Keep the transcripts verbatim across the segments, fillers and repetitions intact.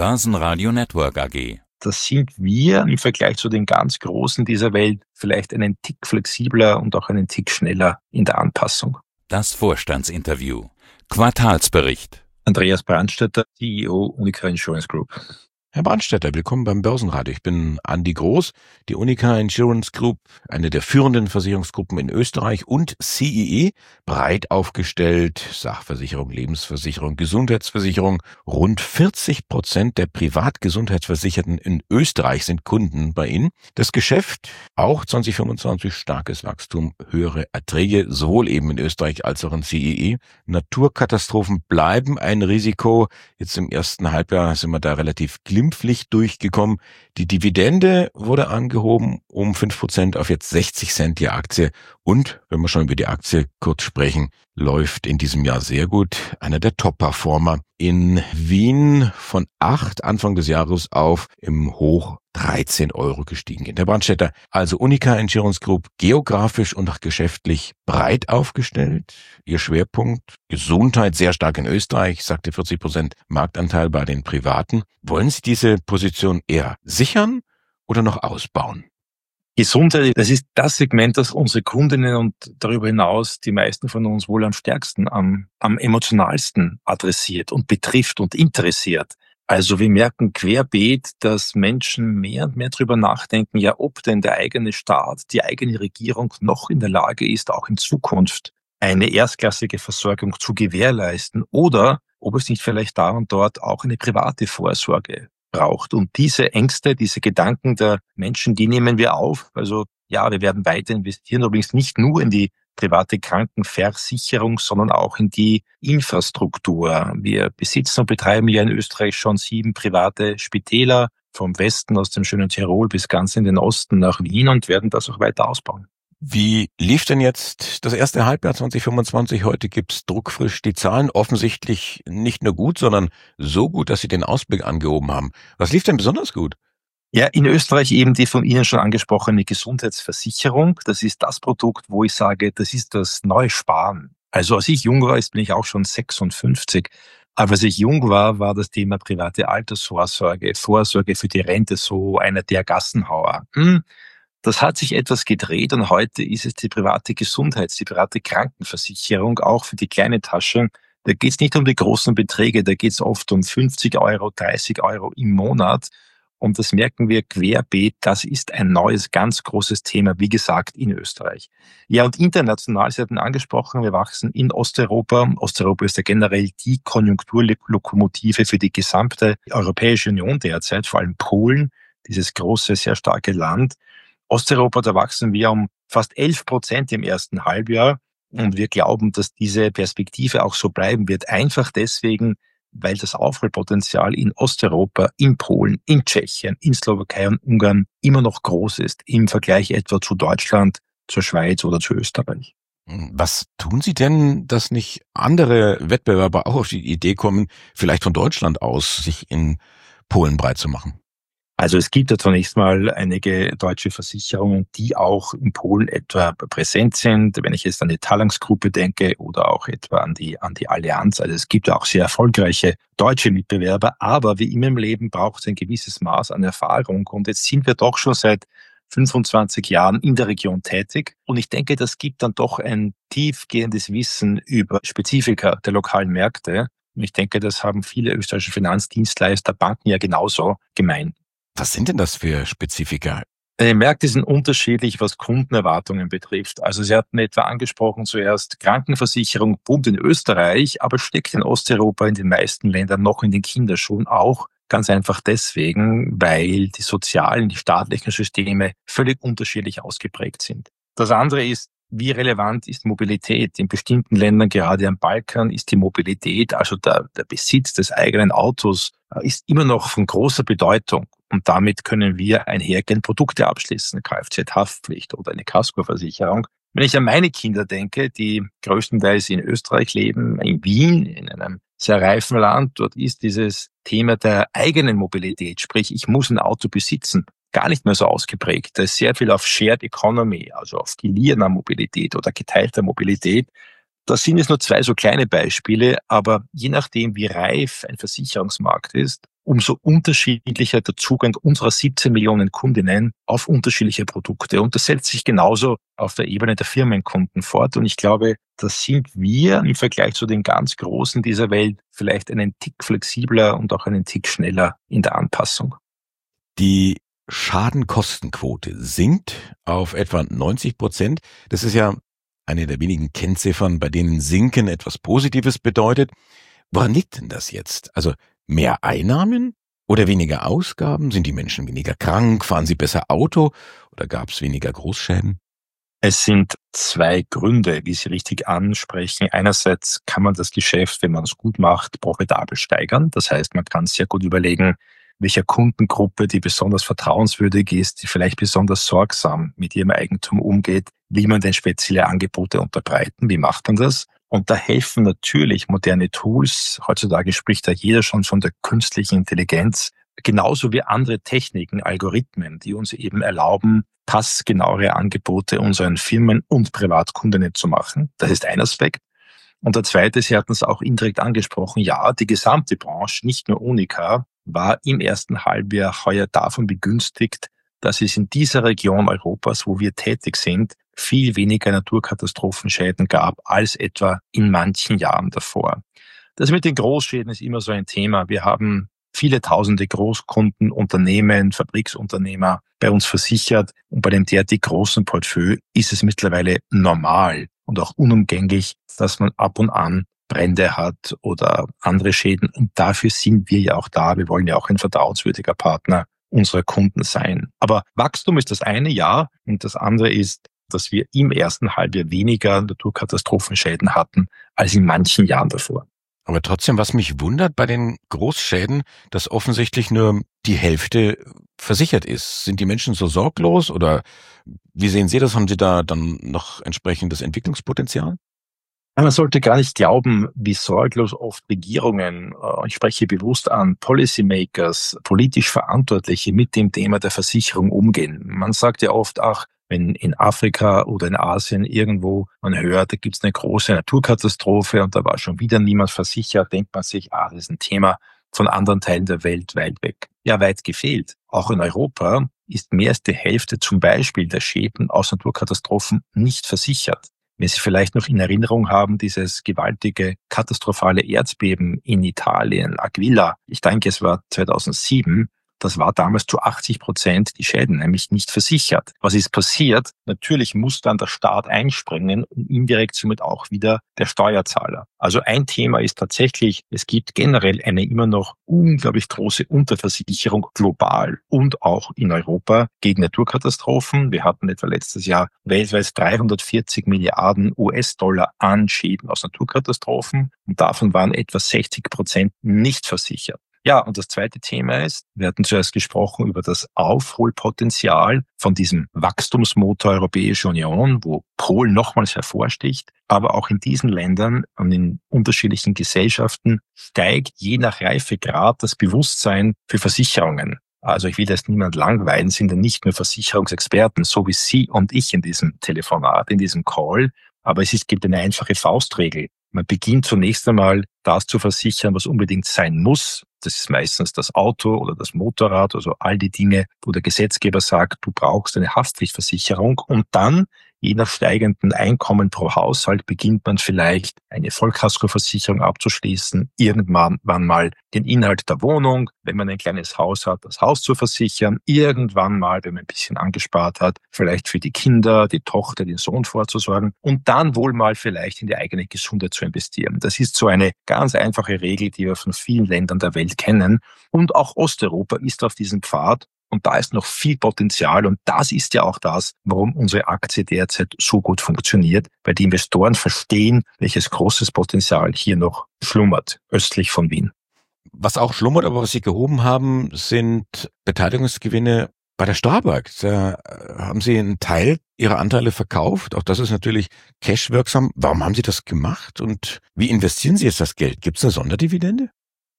Börsenradio Network A G. Das sind wir im Vergleich zu den ganz Großen dieser Welt vielleicht einen Tick flexibler und auch einen Tick schneller in der Anpassung. Das Vorstandsinterview. Quartalsbericht. Andreas Brandstetter, C E O Unica Insurance Group. Herr Brandstetter, willkommen beim Börsenradio. Ich bin Andi Groß, die Unica Insurance Group, eine der führenden Versicherungsgruppen in Österreich und C E E, breit aufgestellt, Sachversicherung, Lebensversicherung, Gesundheitsversicherung. Rund vierzig Prozent der Privatgesundheitsversicherten in Österreich sind Kunden bei Ihnen. Das Geschäft, auch zwanzig fünfundzwanzig starkes Wachstum, höhere Erträge, sowohl eben in Österreich als auch in C E E. Naturkatastrophen bleiben ein Risiko. Jetzt im ersten Halbjahr sind wir da relativ glimpflich durchgekommen. Die Dividende wurde angehoben um fünf Prozent auf jetzt sechzig Cent die Aktie. Und, wenn wir schon über die Aktie kurz sprechen, läuft in diesem Jahr sehr gut. Einer der Top-Performer in Wien von acht Anfang des Jahres auf im Hoch dreizehn Euro gestiegen. In der Brandstetter, also Unica Insurance Group, geografisch und auch geschäftlich breit aufgestellt. Ihr Schwerpunkt Gesundheit sehr stark in Österreich, sagte vierzig Prozent Marktanteil bei den Privaten. Wollen Sie diese Position eher sichern oder noch ausbauen? Gesundheit, das ist das Segment, das unsere Kundinnen und darüber hinaus die meisten von uns wohl am stärksten, am, am emotionalsten adressiert und betrifft und interessiert. Also wir merken querbeet, dass Menschen mehr und mehr darüber nachdenken, ja, ob denn der eigene Staat, die eigene Regierung noch in der Lage ist, auch in Zukunft eine erstklassige Versorgung zu gewährleisten oder ob es nicht vielleicht da und dort auch eine private Vorsorge braucht. Und diese Ängste, diese Gedanken der Menschen, die nehmen wir auf. Also ja, wir werden weiter investieren, übrigens nicht nur in die private Krankenversicherung, sondern auch in die Infrastruktur. Wir besitzen und betreiben ja in Österreich schon sieben private Spitäler, vom Westen aus dem schönen Tirol bis ganz in den Osten nach Wien und werden das auch weiter ausbauen. Wie lief denn jetzt das erste Halbjahr zwanzig fünfundzwanzig? Heute gibt's druckfrisch die Zahlen. Offensichtlich nicht nur gut, sondern so gut, dass Sie den Ausblick angehoben haben. Was lief denn besonders gut? Ja, in Österreich eben die von Ihnen schon angesprochene Gesundheitsversicherung. Das ist das Produkt, wo ich sage, das ist das neue Sparen. Also als ich jung war, jetzt bin ich auch schon sechsundfünfzig, aber als ich jung war, war das Thema private Altersvorsorge, Vorsorge für die Rente so einer der Gassenhauer. Hm. Das hat sich etwas gedreht und heute ist es die private Gesundheits-, die private Krankenversicherung, auch für die kleine Tasche. Da geht es nicht um die großen Beträge, da geht es oft um fünfzig Euro, dreißig Euro im Monat. Und das merken wir querbeet, das ist ein neues, ganz großes Thema, wie gesagt, in Österreich. Ja, und international, Sie hatten angesprochen, wir wachsen in Osteuropa. Osteuropa ist ja generell die Konjunkturlokomotive für die gesamte Europäische Union derzeit, vor allem Polen, dieses große, sehr starke Land. Osteuropa, da wachsen wir um fast elf Prozent im ersten Halbjahr. Und wir glauben, dass diese Perspektive auch so bleiben wird. Einfach deswegen, weil das Aufholpotenzial in Osteuropa, in Polen, in Tschechien, in Slowakei und Ungarn immer noch groß ist, im Vergleich etwa zu Deutschland, zur Schweiz oder zu Österreich. Was tun Sie denn, dass nicht andere Wettbewerber auch auf die Idee kommen, vielleicht von Deutschland aus sich in Polen breit zu machen? Also es gibt ja zunächst mal einige deutsche Versicherungen, die auch in Polen etwa präsent sind. Wenn ich jetzt an die Talanx-Gruppe denke oder auch etwa an die, an die Allianz. Also es gibt auch sehr erfolgreiche deutsche Mitbewerber. Aber wie immer im Leben braucht es ein gewisses Maß an Erfahrung. Und jetzt sind wir doch schon seit fünfundzwanzig Jahren in der Region tätig. Und ich denke, das gibt dann doch ein tiefgehendes Wissen über Spezifika der lokalen Märkte. Und ich denke, das haben viele österreichische Finanzdienstleister, Banken ja genauso gemein. Was sind denn das für Spezifika? Die Märkte sind unterschiedlich, was Kundenerwartungen betrifft. Also Sie hatten etwa angesprochen zuerst, Krankenversicherung boomt in Österreich, aber steckt in Osteuropa in den meisten Ländern noch in den Kinderschuhen auch. Ganz einfach deswegen, weil die sozialen, die staatlichen Systeme völlig unterschiedlich ausgeprägt sind. Das andere ist, wie relevant ist Mobilität? In bestimmten Ländern, gerade am Balkan, ist die Mobilität, also der, der Besitz des eigenen Autos, ist immer noch von großer Bedeutung. Und damit können wir einhergehend Produkte abschließen, Kfz-Haftpflicht oder eine Kaskoversicherung. Wenn ich an meine Kinder denke, die größtenteils in Österreich leben, in Wien, in einem sehr reifen Land, dort ist dieses Thema der eigenen Mobilität, sprich ich muss ein Auto besitzen, gar nicht mehr so ausgeprägt. Da ist sehr viel auf Shared Economy, also auf geliehener Mobilität oder geteilter Mobilität. Das sind jetzt nur zwei so kleine Beispiele, aber je nachdem, wie reif ein Versicherungsmarkt ist, umso unterschiedlicher der Zugang unserer siebzehn Millionen Kundinnen auf unterschiedliche Produkte. Und das setzt sich genauso auf der Ebene der Firmenkunden fort. Und ich glaube, da sind wir im Vergleich zu den ganz Großen dieser Welt vielleicht einen Tick flexibler und auch einen Tick schneller in der Anpassung. Die Schadenkostenquote sinkt auf etwa neunzig Prozent. Das ist ja eine der wenigen Kennziffern, bei denen Sinken etwas Positives bedeutet. Woran liegt denn das jetzt? Also mehr Einnahmen oder weniger Ausgaben? Sind die Menschen weniger krank? Fahren sie besser Auto? Oder gab es weniger Großschäden? Es sind zwei Gründe, wie Sie richtig ansprechen. Einerseits kann man das Geschäft, wenn man es gut macht, profitabel steigern. Das heißt, man kann sehr gut überlegen, welcher Kundengruppe, die besonders vertrauenswürdig ist, die vielleicht besonders sorgsam mit ihrem Eigentum umgeht, wie man denn spezielle Angebote unterbreiten, wie macht man das? Und da helfen natürlich moderne Tools. Heutzutage spricht da jeder schon von der künstlichen Intelligenz, genauso wie andere Techniken, Algorithmen, die uns eben erlauben, passgenauere Angebote unseren Firmen und Privatkundinnen zu machen. Das ist ein Aspekt. Und der zweite, Sie hatten es auch indirekt angesprochen, ja, die gesamte Branche, nicht nur Unica, war im ersten Halbjahr heuer davon begünstigt, dass es in dieser Region Europas, wo wir tätig sind, viel weniger Naturkatastrophenschäden gab als etwa in manchen Jahren davor. Das mit den Großschäden ist immer so ein Thema. Wir haben viele tausende Großkunden, Unternehmen, Fabriksunternehmer bei uns versichert und bei dem derartig großen Portfolio ist es mittlerweile normal und auch unumgänglich, dass man ab und an Brände hat oder andere Schäden. Und dafür sind wir ja auch da. Wir wollen ja auch ein vertrauenswürdiger Partner unserer Kunden sein. Aber Wachstum ist das eine, ja. Und das andere ist, dass wir im ersten Halbjahr weniger Naturkatastrophenschäden hatten als in manchen Jahren davor. Aber trotzdem, was mich wundert bei den Großschäden, dass offensichtlich nur die Hälfte versichert ist. Sind die Menschen so sorglos oder wie sehen Sie das? Haben Sie da dann noch entsprechendes Entwicklungspotenzial? Man sollte gar nicht glauben, wie sorglos oft Regierungen, ich spreche bewusst an, Policymakers, politisch Verantwortliche mit dem Thema der Versicherung umgehen. Man sagt ja oft, ach, wenn in Afrika oder in Asien irgendwo man hört, da gibt es eine große Naturkatastrophe und da war schon wieder niemand versichert, denkt man sich, ah, das ist ein Thema von anderen Teilen der Welt weit weg. Ja, weit gefehlt. Auch in Europa ist mehr als die Hälfte zum Beispiel der Schäden aus Naturkatastrophen nicht versichert. Wenn Sie vielleicht noch in Erinnerung haben, dieses gewaltige, katastrophale Erdbeben in Italien, Aquila, ich denke, es war zweitausendsieben, das war damals zu achtzig Prozent die Schäden, nämlich nicht versichert. Was ist passiert? Natürlich muss dann der Staat einspringen und indirekt somit auch wieder der Steuerzahler. Also ein Thema ist tatsächlich, es gibt generell eine immer noch unglaublich große Unterversicherung global und auch in Europa gegen Naturkatastrophen. Wir hatten etwa letztes Jahr weltweit dreihundertvierzig Milliarden U S-Dollar an Schäden aus Naturkatastrophen und davon waren etwa sechzig Prozent nicht versichert. Ja, und das zweite Thema ist, wir hatten zuerst gesprochen über das Aufholpotenzial von diesem Wachstumsmotor Europäische Union, wo Polen nochmals hervorsticht. Aber auch in diesen Ländern und in unterschiedlichen Gesellschaften steigt je nach Reifegrad das Bewusstsein für Versicherungen. Also ich will jetzt niemand langweilen, sind ja nicht nur Versicherungsexperten, so wie Sie und ich in diesem Telefonat, in diesem Call. Aber es ist, gibt eine einfache Faustregel. Man beginnt zunächst einmal, das zu versichern, was unbedingt sein muss. Das ist meistens das Auto oder das Motorrad, also all die Dinge, wo der Gesetzgeber sagt, du brauchst eine Haftpflichtversicherung. Und dann, je nach steigenden Einkommen pro Haushalt, beginnt man vielleicht eine Vollkaskoversicherung abzuschließen, irgendwann mal den Inhalt der Wohnung, wenn man ein kleines Haus hat, das Haus zu versichern, irgendwann mal, wenn man ein bisschen angespart hat, vielleicht für die Kinder, die Tochter, den Sohn vorzusorgen und dann wohl mal vielleicht in die eigene Gesundheit zu investieren. Das ist so eine ganz einfache Regel, die wir von vielen Ländern der Welt kennen. Und auch Osteuropa ist auf diesem Pfad. Und da ist noch viel Potenzial. Und das ist ja auch das, warum unsere Aktie derzeit so gut funktioniert, weil die Investoren verstehen, welches großes Potenzial hier noch schlummert, östlich von Wien. Was auch schlummert, aber was Sie gehoben haben, sind Beteiligungsgewinne bei der Strabag. Da haben Sie einen Teil Ihrer Anteile verkauft. Auch das ist natürlich cashwirksam. Warum haben Sie das gemacht? Und wie investieren Sie jetzt das Geld? Gibt es eine Sonderdividende?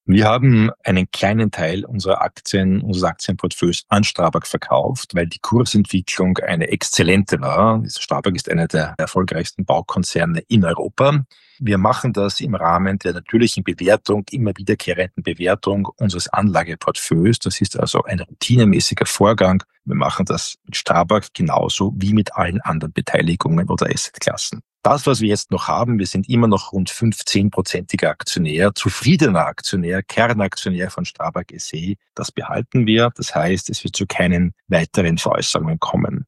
Wir haben einen kleinen Teil unserer Aktien, unseres Aktienportfolios an Strabag verkauft, weil die Kursentwicklung eine exzellente war. Strabag ist einer der erfolgreichsten Baukonzerne in Europa. Wir machen das im Rahmen der natürlichen Bewertung, immer wiederkehrenden Bewertung unseres Anlageportfolios. Das ist also ein routinemäßiger Vorgang. Wir machen das mit Strabag genauso wie mit allen anderen Beteiligungen oder Assetklassen. Das, was wir jetzt noch haben, wir sind immer noch rund fünfzehnprozentiger Aktionär, zufriedener Aktionär, Kernaktionär von Strabag S E. Das behalten wir. Das heißt, es wird zu keinen weiteren Veräußerungen kommen.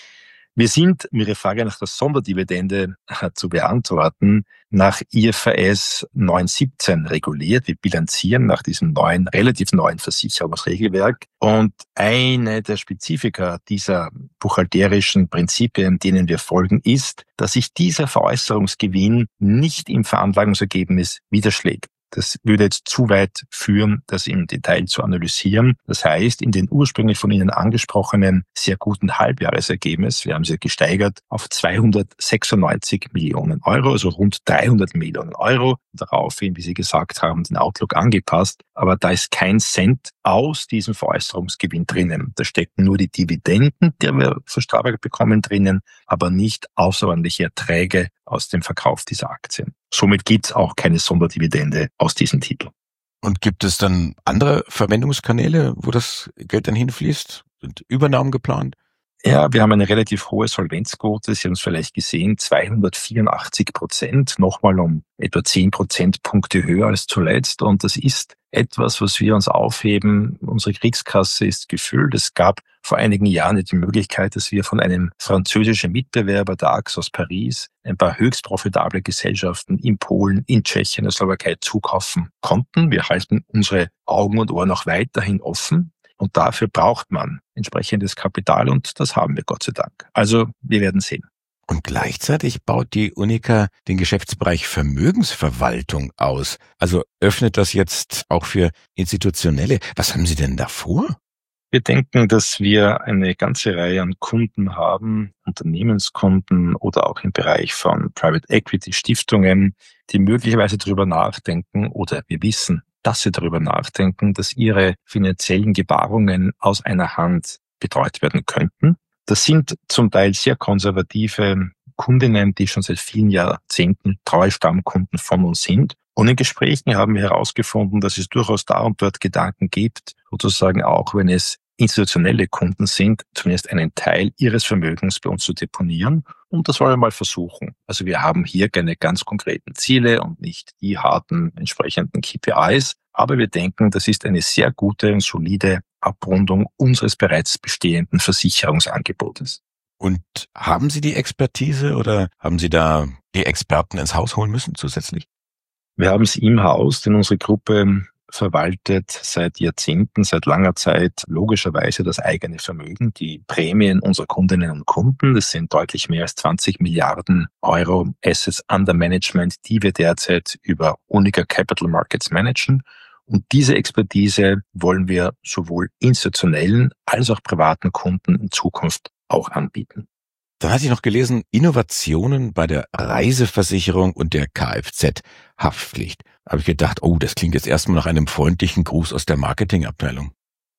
Wir sind, um Ihre Frage nach der Sonderdividende zu beantworten, nach I F R S neun siebzehn reguliert. Wir bilanzieren nach diesem neuen, relativ neuen Versicherungsregelwerk. Und eine der Spezifika dieser buchhalterischen Prinzipien, denen wir folgen, ist, dass sich dieser Veräußerungsgewinn nicht im Veranlagungsergebnis niederschlägt. Das würde jetzt zu weit führen, das im Detail zu analysieren. Das heißt, in den ursprünglich von Ihnen angesprochenen sehr guten Halbjahresergebnis, wir haben sie gesteigert auf zweihundertsechsundneunzig Millionen Euro, also rund dreihundert Millionen Euro. Daraufhin, wie Sie gesagt haben, den Outlook angepasst. Aber da ist kein Cent aus diesem Veräußerungsgewinn drinnen. Da stecken nur die Dividenden, die wir von Strabag bekommen, drinnen, aber nicht außerordentliche Erträge aus dem Verkauf dieser Aktien. Somit gibt es auch keine Sonderdividende aus diesem Titel. Und gibt es dann andere Verwendungskanäle, wo das Geld dann hinfließt? Sind Übernahmen geplant? Ja, wir haben eine relativ hohe Solvenzquote. Sie haben es vielleicht gesehen, zweihundertvierundachtzig Prozent, nochmal um etwa zehn Prozentpunkte höher als zuletzt. Und das ist etwas, was wir uns aufheben. Unsere Kriegskasse ist gefüllt. Es gab vor einigen Jahren die Möglichkeit, dass wir von einem französischen Mitbewerber, der A X aus Paris, ein paar höchst profitable Gesellschaften in Polen, in Tschechien, der Slowakei zukaufen konnten. Wir halten unsere Augen und Ohren auch weiterhin offen. Und dafür braucht man entsprechendes Kapital und das haben wir Gott sei Dank. Also wir werden sehen. Und gleichzeitig baut die Unica den Geschäftsbereich Vermögensverwaltung aus. Also öffnet das jetzt auch für Institutionelle. Was haben Sie denn da vor? Wir denken, dass wir eine ganze Reihe an Kunden haben, Unternehmenskunden oder auch im Bereich von Private Equity Stiftungen, die möglicherweise darüber nachdenken oder wir wissen, dass sie darüber nachdenken, dass ihre finanziellen Gebarungen aus einer Hand betreut werden könnten. Das sind zum Teil sehr konservative Kundinnen, die schon seit vielen Jahrzehnten treue Stammkunden von uns sind. Und in Gesprächen haben wir herausgefunden, dass es durchaus da und dort Gedanken gibt, sozusagen auch wenn es institutionelle Kunden sind, zumindest einen Teil ihres Vermögens bei uns zu deponieren. Und das wollen wir mal versuchen. Also wir haben hier keine ganz konkreten Ziele und nicht die harten entsprechenden K P Is. Aber wir denken, das ist eine sehr gute und solide Abrundung unseres bereits bestehenden Versicherungsangebotes. Und haben Sie die Expertise oder haben Sie da die Experten ins Haus holen müssen zusätzlich? Wir haben sie im Haus, denn unsere Gruppe verwaltet seit Jahrzehnten, seit langer Zeit logischerweise das eigene Vermögen, die Prämien unserer Kundinnen und Kunden. Das sind deutlich mehr als zwanzig Milliarden Euro Assets under Management, die wir derzeit über Unica Capital Markets managen. Und diese Expertise wollen wir sowohl institutionellen als auch privaten Kunden in Zukunft auch anbieten. Dann hatte ich noch gelesen, Innovationen bei der Reiseversicherung und der Kfz-Haftpflicht. Da habe ich gedacht, oh, das klingt jetzt erstmal nach einem freundlichen Gruß aus der Marketingabteilung.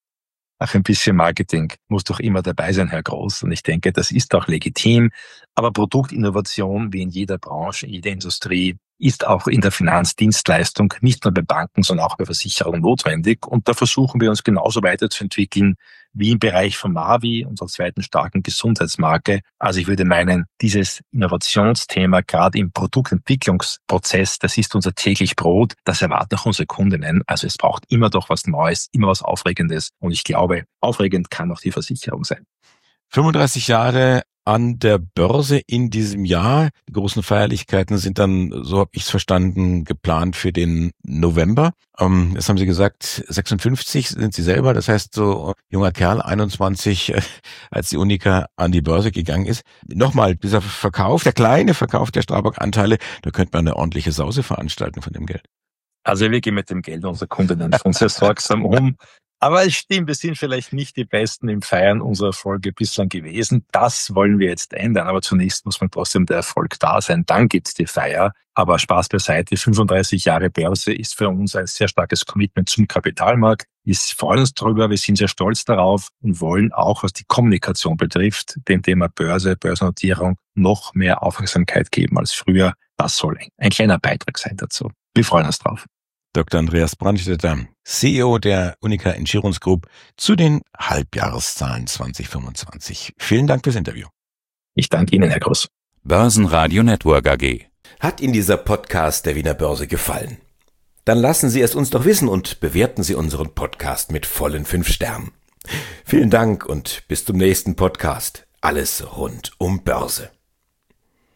Ach, ein bisschen Marketing muss doch immer dabei sein, Herr Groß. Und ich denke, das ist auch legitim. Aber Produktinnovation, wie in jeder Branche, in jeder Industrie, ist auch in der Finanzdienstleistung, nicht nur bei Banken, sondern auch bei Versicherungen notwendig. Und da versuchen wir uns genauso weiterzuentwickeln wie im Bereich von Mavi, unserer zweiten starken Gesundheitsmarke. Also ich würde meinen, dieses Innovationsthema, gerade im Produktentwicklungsprozess, das ist unser täglich Brot, das erwarten auch unsere Kundinnen. Also es braucht immer doch was Neues, immer was Aufregendes. Und ich glaube, aufregend kann auch die Versicherung sein. fünfunddreißig Jahre an der Börse in diesem Jahr. Die großen Feierlichkeiten sind dann, so habe ich es verstanden, geplant für den November. Ähm, jetzt haben Sie gesagt, sechsundfünfzig sind Sie selber, das heißt so junger Kerl, einundzwanzig, äh, als die Unica an die Börse gegangen ist. Nochmal, dieser Verkauf, der kleine Verkauf der Strabag-Anteile, da könnte man eine ordentliche Sause veranstalten von dem Geld. Also wir gehen mit dem Geld unserer Kundinnen schon sehr sorgsam um. Aber es stimmt, wir sind vielleicht nicht die Besten im Feiern unserer Erfolge bislang gewesen. Das wollen wir jetzt ändern. Aber zunächst muss man trotzdem der Erfolg da sein. Dann gibt's die Feier. Aber Spaß beiseite. fünfunddreißig Jahre Börse ist für uns ein sehr starkes Commitment zum Kapitalmarkt. Wir freuen uns darüber. Wir sind sehr stolz darauf und wollen auch, was die Kommunikation betrifft, dem Thema Börse, Börsennotierung noch mehr Aufmerksamkeit geben als früher. Das soll ein kleiner Beitrag sein dazu. Wir freuen uns drauf. Doktor Andreas Brandstätter, C E O der UNIQA Insurance Group, zu den Halbjahreszahlen zwanzig fünfundzwanzig. Vielen Dank fürs Interview. Ich danke Ihnen, Herr Groß. Börsenradio Network A G. Hat Ihnen dieser Podcast der Wiener Börse gefallen? Dann lassen Sie es uns doch wissen und bewerten Sie unseren Podcast mit vollen fünf Sternen. Vielen Dank und bis zum nächsten Podcast. Alles rund um Börse.